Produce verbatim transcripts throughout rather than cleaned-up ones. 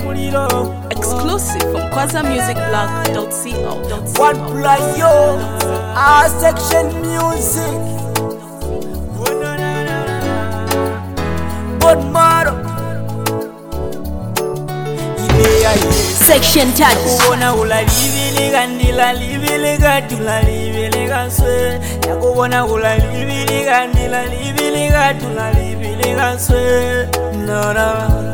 Exclusive from Kwaza Music Blog dot co. One plus yo, our section music. But motto, Section touch. Yakubona ula livili gandila livili gatula livili gaswe. Yakubona ula livili gandila livili gatula livili gaswe. No no.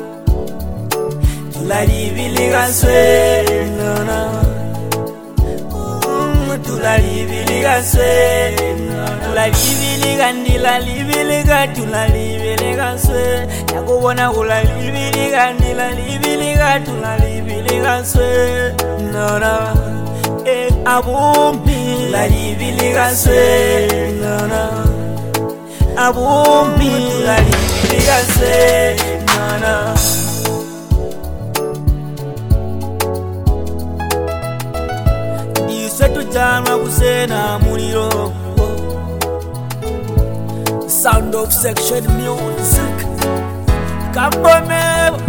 La livili gaswe. No no. La livili gaswe. La livili gandila livili gatula livili gaswe. Yakubona ula livili gandila livili gatula livili gaswe. No no. Eh abumbi la livili gaswe. No no. Abumbi la livili gaswe. No no. Tujana kusena muliro. Sound of section music. Kambome.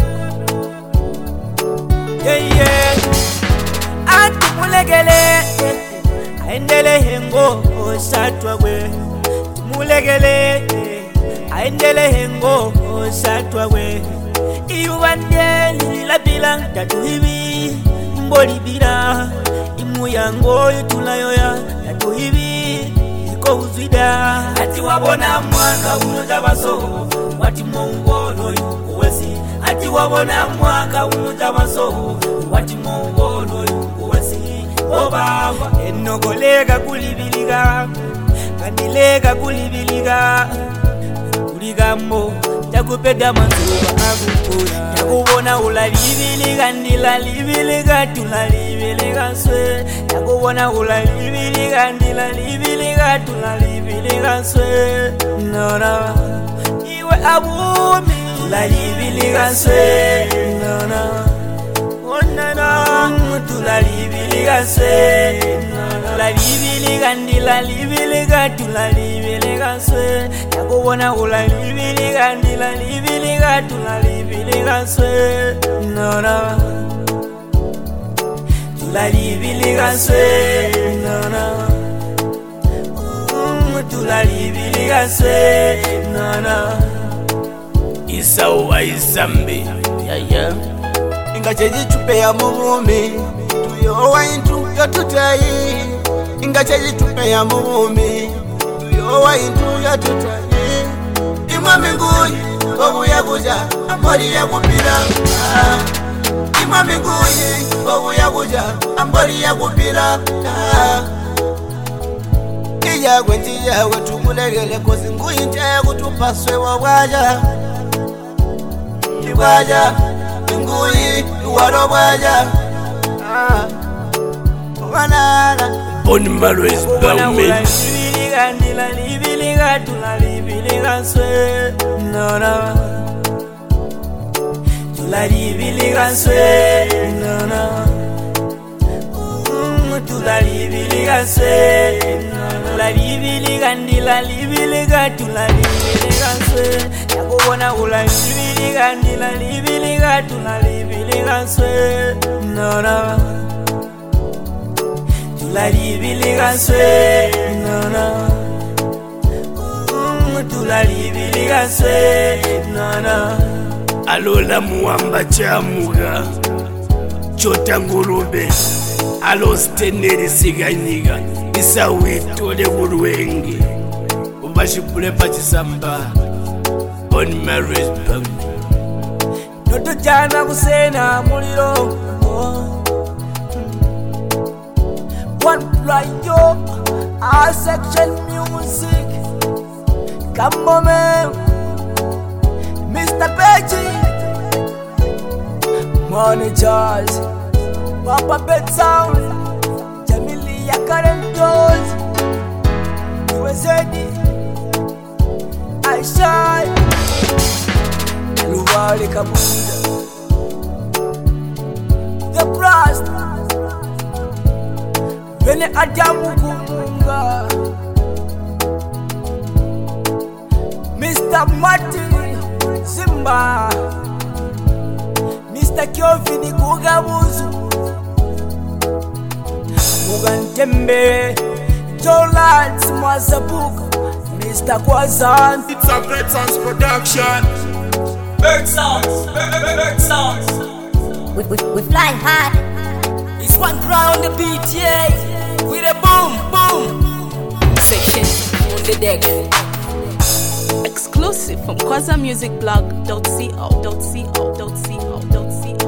Yeah yeah. Antu mulegele. Aendele hengo osatwa kwe. Mulegele. Aendele hengo osatwa kwe. Iwandeli la bilang tatu hivi. Mboli bila. Muyango yutulayoya yato hivi iko uzwida ati wabona mwaka unoja baso wati mongono yukuwesi ati wabona mwaka unoja baso wati mongono yukuwesi obaba enogolega kulibiliga kandilega kulibiliga kuligambo takupeda manzuba agukura takubona ula livili gandila livili gatula livili gaswe takubona ula livili gandila livili gatula livili gaswe no no iwe abumi la livili gaswe no no oh no no tula livili gaswe no no la livili gandila livili gatula livili gaswe takubona ula livili gandila livili gatula livili gaswe no no tula livili gaswe no no tula livili gaswe no no Isau wa Isambi yeah yeah Ingacheji tupe ya muvumi tuyo wa intu yatutayi Ingacheji tupe ya muvumi tuyo wa intu yatutayi Imwa mingui obu ya kuja ambori ya kupira Imwa mingui obu ya kuja ambori ya kupira Iya kwenji ya wetu mulegele kozi ngui nte kutupaswe wa waja Iwaja ngui waro waja Wanana Bon Malo is bound me livili gandila livili gatula livili gaswe no no tula livili gaswe no no tula livili gaswe no la livili gandila livili gatula livili gaswe yakubona ula livili gandila livili gatula livili gaswe no no tula livili gaswe no no tula livili gaswe no no Alola muamba chamuga Chota ngurube Alo steneri siganiga Isa witole uruwengi Ubashipule pachisamba Bon Mary's bound Noto jana kusena muliro One fly yo our section music Come on man Mister Peggy Money Charles Papa Bet Sound Jamili Yakaren Dolls U S A D Aisha Luwali Kabuda The Blast Vene Adamu Kumunga Mister Martin Zimba Mister Kelvin Kugabuzu Mugantembe Tolat Mwazabuka Mister Kwazan. It's a Veterans production. Big sounds, big sounds. We, we, we fly high. It's one round the beat, yeah. With a boom, boom. Section on the deck. Exclusive from Kwaza Music Blog dot co dot co dot co dot co.